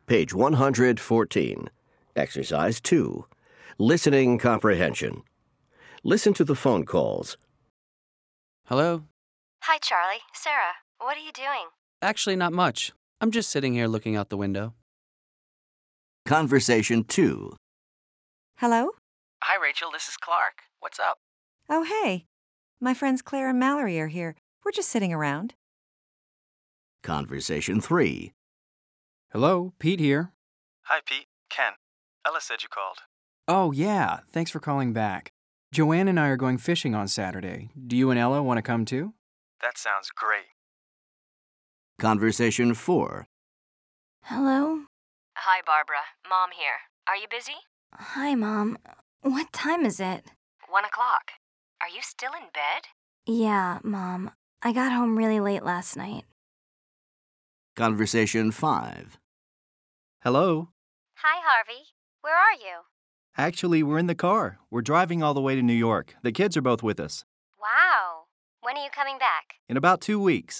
Page 114. Exercise 2. Listening comprehension. Listen to the phone calls. Hello? Hi, Charlie. Sarah, what are you doing? Actually, not much. I'm just sitting here looking out the window. Conversation 2. Hello? Hi, Rachel. This is Clark. What's up? Oh, hey. My friends Claire and Mallory are here. We're just sitting around. Conversation 3. Hello, Pete here. Hi, Pete. Ken. Ella said you called. Oh, yeah. Thanks for calling back. Joanne and I are going fishing on Saturday. Do you and Ella want to come too? That sounds great. Conversation 4. Hello? Hi, Barbara. Mom here. Are you busy? Hi, Mom. What time is it? 1 o'clock. Are you still in bed? Yeah, Mom. I got home really late last night. Conversation 5. Hello? Hi, Harvey. Where are you? Actually, we're in the car. We're driving all the way to New York. The kids are both with us. Wow. When are you coming back? In about 2 weeks.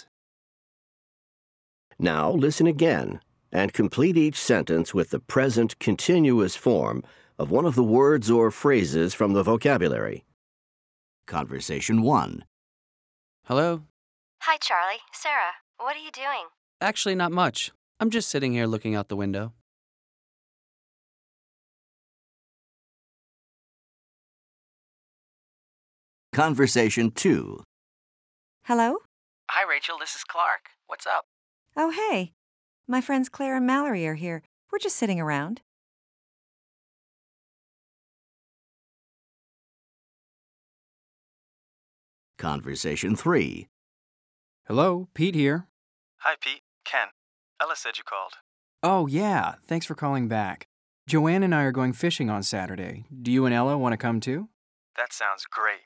Now listen again and complete each sentence with the present continuous form of one of the words or phrases from the vocabulary. Conversation 1. Hello? Hi, Charlie. Sarah, what are you doing? Actually, not much. I'm just sitting here looking out the window. Conversation 2. Hello? Hi, Rachel. This is Clark. What's up? Oh, hey. My friends Claire and Mallory are here. We're just sitting around. Conversation 3. Hello, Pete here. Hi, Pete. Ken. Ella said you called. Oh, yeah. Thanks for calling back. Joanne and I are going fishing on Saturday. Do you and Ella want to come too? That sounds great.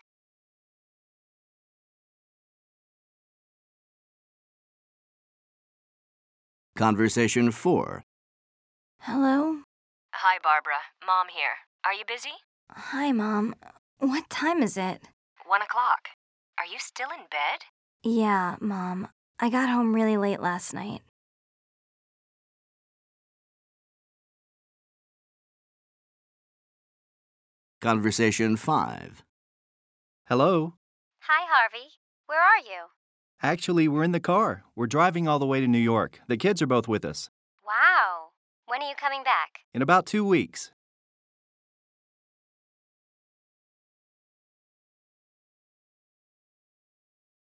Conversation 4. Hello? Hi, Barbara. Mom here. Are you busy? Hi, Mom. What time is it? 1 o'clock. Are you still in bed? Yeah, Mom. I got home really late last night. Conversation 5. Hello? Hi, Harvey. Where are you? Actually, we're in the car. We're driving all the way to New York. The kids are both with us. Wow. When are you coming back? In about 2 weeks.